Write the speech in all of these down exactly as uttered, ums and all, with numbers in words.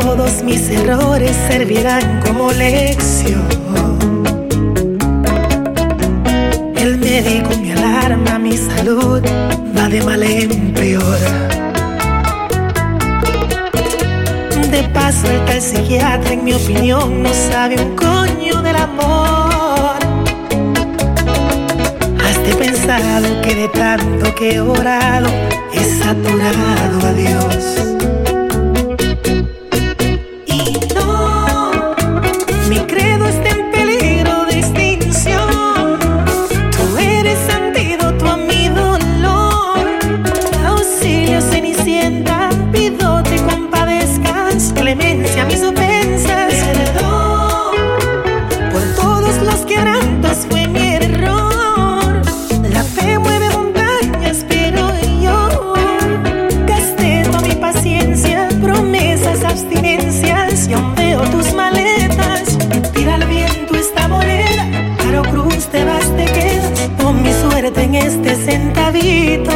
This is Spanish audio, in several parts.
todos mis errores servirán como lección. El médico me alarma, mi salud va de mal en peor. De paso el tal psiquiatra, en mi opinión, no sabe un coño del amor. ¿Has de pensado que de tanto que he orado he saturado a Dios? Y no, mi credo está en peligro de extinción. Tú eres antídoto a mi dolor. Auxilio, Cenicienta, pido te compadezcas. Clemencia a mis ofensas. Perdón por todos los quebrantos, fue mi error. La fe mueve montañas, pero yo gasté toda mi paciencia, promesas, abstinencias. Y aún veo tus maletas. Tira al viento esta moneda, Caro Cruz, te vas, te quedas. Pon mi suerte en este centavito.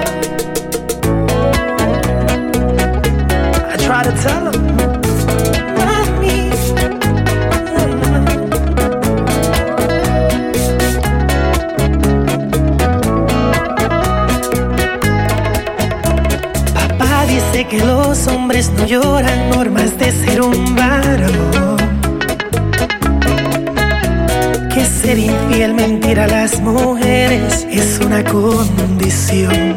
I try to tell him, mami. Papá dice que los hombres no lloran, normas de ser un varón. Que ser infiel, mentir a las mujeres es una condición.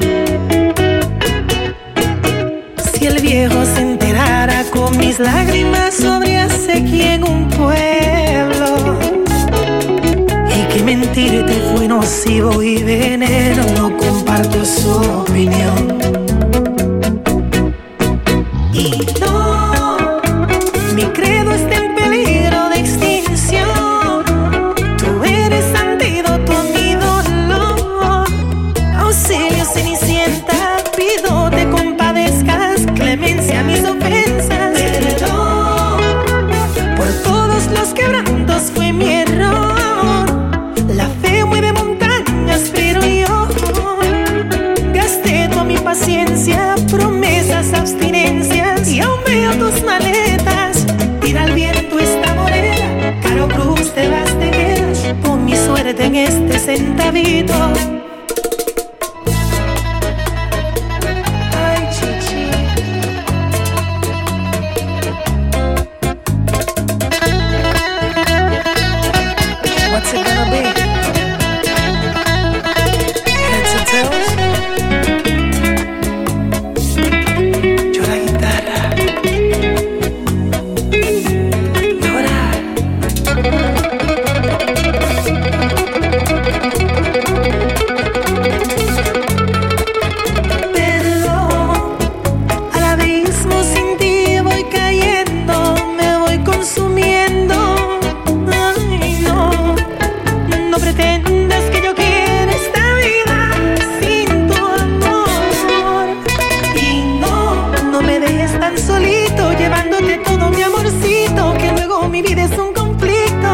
Si el viejo se enterara, con mis lágrimas sobre sequía en un pueblo. Y que mentirte fue nocivo y veneno, no comparto su opinión. Y no, mi credo está en peligro de extinción. Tú eres antídoto a mi dolor. Auxilio, Cenicienta, pido te compadezcas. Clemencia a mis ofensas. Perdón por todos los quebrantos, fue mi error. La fe mueve montañas, pero yo gasté toda mi paciencia, promesas, abstinencias. Y aún veo tus maletas. Tira al viento esta moneda, Caro Cruz, te vas, te quedas. Pon mi suerte en este centavito. Ay, chichi. What's it gonna be? Heads or tails? Yo la guitarra. Llorar. Perdón, al abismo sin ti voy cayendo, me voy consumiendo. Ay, no, no pretendas que yo quiera esta vida sin tu amor. Y no, no me dejes tan solito, llevándote todo mi amorcito, que luego mi vida es un conflicto.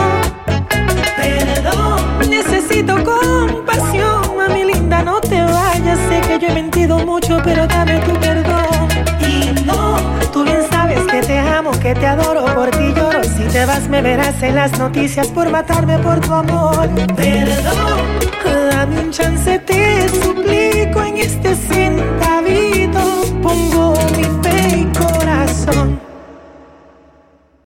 Perdón, necesito compasión, mami linda, no te vayas. Sé que yo he mentido mucho, pero dame tu perdón. Y no, tú bien sabes que te amo, que te adoro, por ti lloro. Si te vas me verás en las noticias por matarme por tu amor. Perdón, dame un chance, te suplico en este cielo.